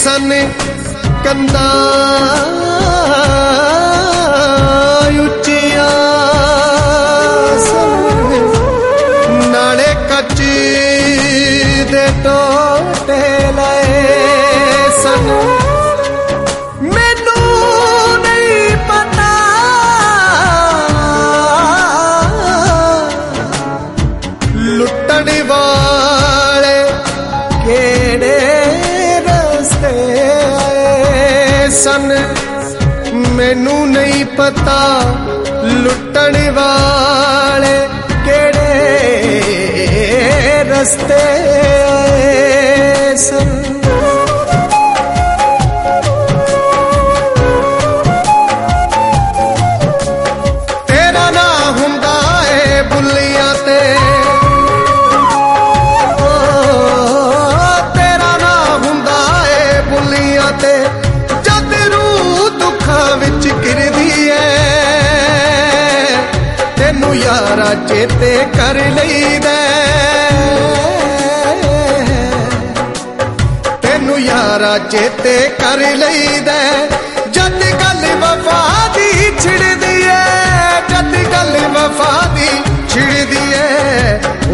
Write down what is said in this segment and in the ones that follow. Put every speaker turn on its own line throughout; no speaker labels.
सन कंधा उचिया नाले कच दे टोटे लाए सन मैनू नहीं पता लुटण वाले केड़े रस्ते आए सन मैनू नहीं पता लुटण वाले केड़े रस्ते आए सन तेरा ना हुंदा है बुलियां ते तेरा ना हुंदा है बुलियां ते जद रूह दुखां विच गिरदी है तेनू यारा चेते कर लईदा तेनू यारा चेते कर लईदा जद गल वफा दी छिड़दी है जद गल वफा दी छिड़दी है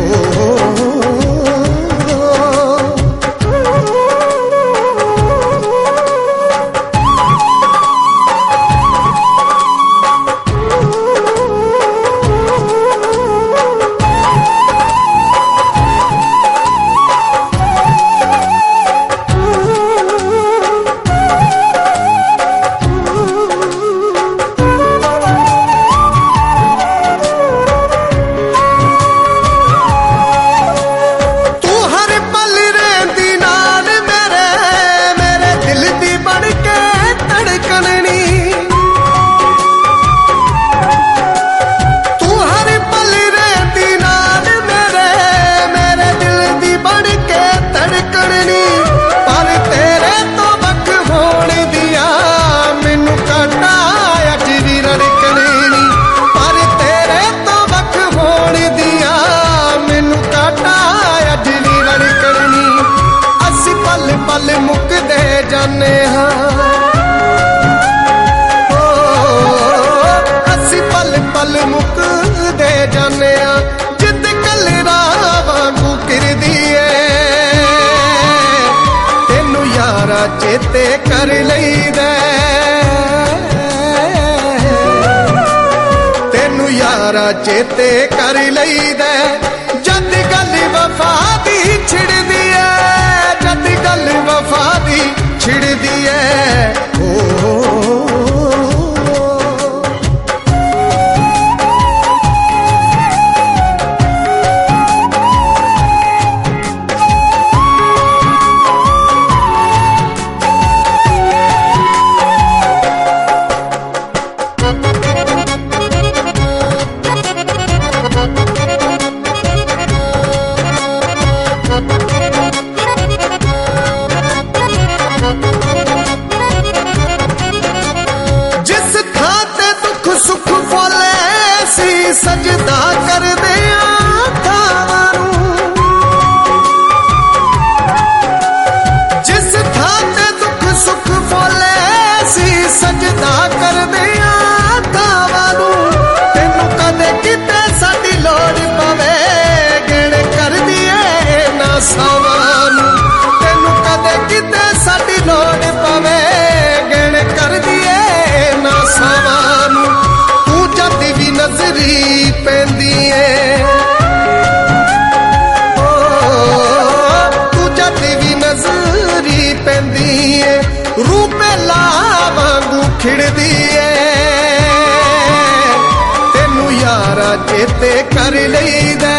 चेते कर लईदा तेनू यारा चेते कर लईदा जद गल वफा दी छिड़दी है जद गल वफा दी छिड़दी है सजदा कर दे जिस थां ते दुख सुख फोले सी सजदा कर दे तेनू कदे किते साडी लोड़ पवे गिण कर दिए ना सावानू तेनू कदे किते साडी लोड़ पवे गिण कर दिए ना सावानू तू जद भी नजरी पैंदी है तू जद भी नजरी पैंदी है रूपे ला वांगू खिड़दी है तेनू यारा चेते कर लईदा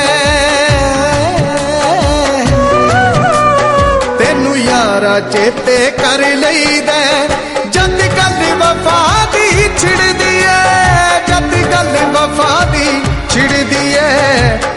तेनू यारा चेते कर लईदा जद गल वफा दी छिड़दी है जद गल वफा दी छिड़दी है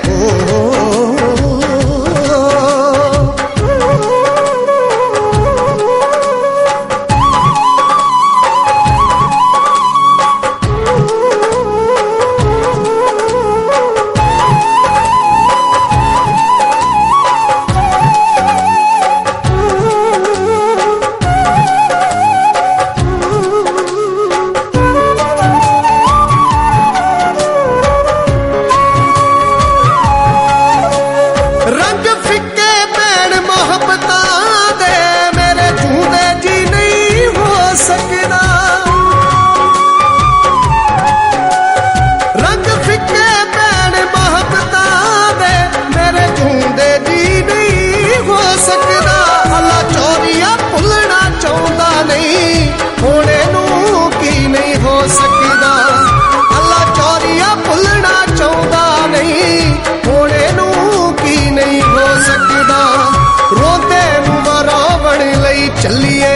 ਚੱਲੀਏ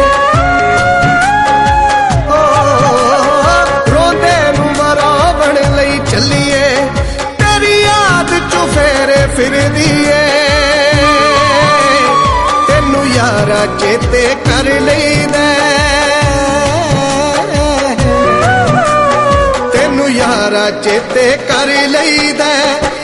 ਰੋਂਦੇ ਨੂੰ ਮਰਾਵਣ ਲਈ ਚੱਲੀਏ ਤੇਰੀ ਯਾਦ ਚ ਫੇਰੇ ਫਿਰਦੀ ਏ ਤੈਨੂੰ ਯਾਰਾ ਚੇਤੇ ਕਰ ਲਈਦਾ ਤੈਨੂੰ ਯਾਰਾ ਚੇਤੇ ਕਰ ਲਈਦਾ